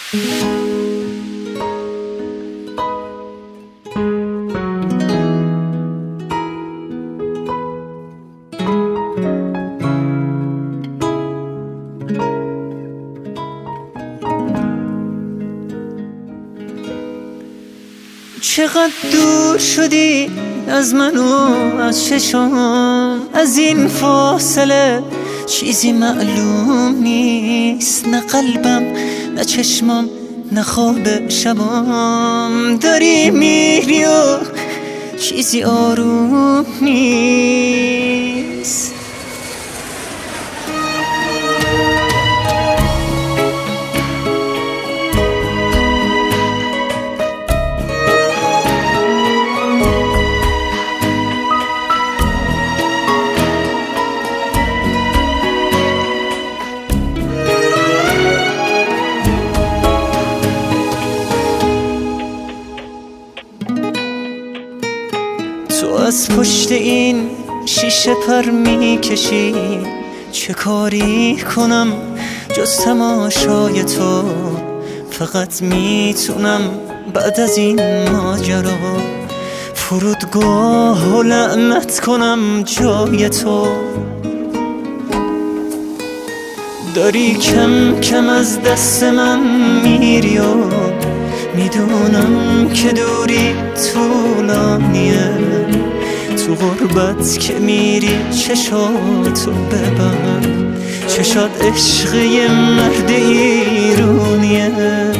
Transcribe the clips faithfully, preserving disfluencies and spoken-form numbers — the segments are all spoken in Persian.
چقدر دور شدی از من و از چشام، از این فاصله چیزی معلوم نیست، نه قلبم نه چشمام نه خواب شبام. داری میری و چیزی آروم نیست. تو از پشت این شیشه پر میکشی، چه کاری کنم جز تماشای تو؟ فقط میتونم بعد از این ماجرا فرودگاه و لعنت کنم جای تو. داری کم کم از دست من میری و میدونم که دوری طولانیه. تو غربت که میری چشاتو ببند، چشات عشق یه مرد ایرونیه.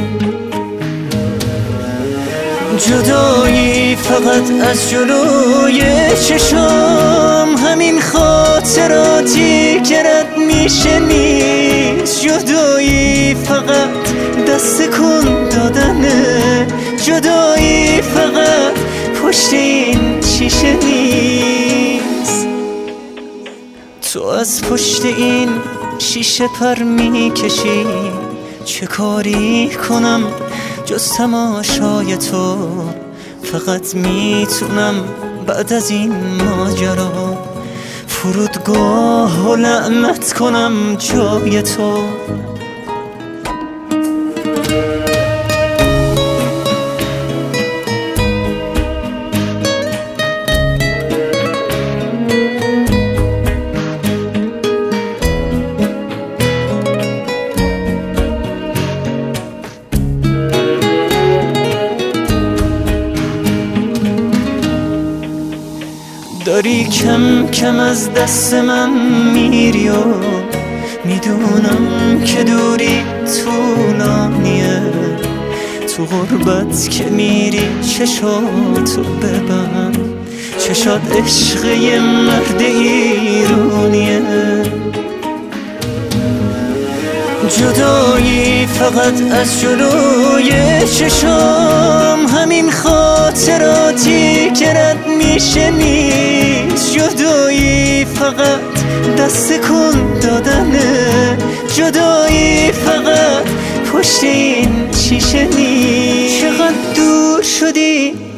جدایی فقط از جلوی چشام، همین خاطراتی که رد میشه نیست. جدایی فقط دست کن دادنه، جدایی فقط پشت این شیشه نیست. تو از پشت این شیشه پر میکشی، چه کاری کنم جز تماشای تو؟ فقط میتونم بعد از این ماجرا فرودگاه و لعنت کنم جای تو. داری کم کم از دست من میری و میدونم که دوری طولانیه. تو غربت که میری چشاتو ببند، چشات عشق یه مرد ایرونیه. جدایی فقط از جلوی چشام، همین خاطراتی که رد میشه نیست. جدایی فقط دست کن دادنه، جدایی فقط پشت این شیشه نیست. چقدر دور شدی